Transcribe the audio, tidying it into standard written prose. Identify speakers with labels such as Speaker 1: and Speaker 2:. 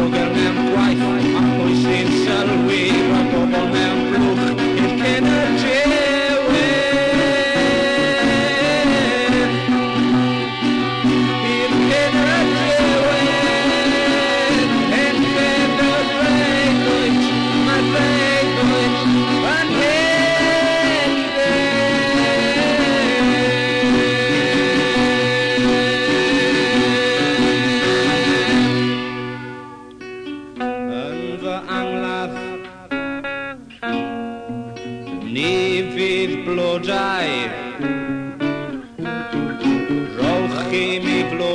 Speaker 1: Lloger mewn gwaith a pwy sy'n sylwi Mae bobl mewn blwch i'r cyn y drewydd I'r cyn y drewydd Yn fynd y freidwyd Mae'r freidwyd yn hyn Yn fy angladd Ni fydd blodau Rowch chi mi blodau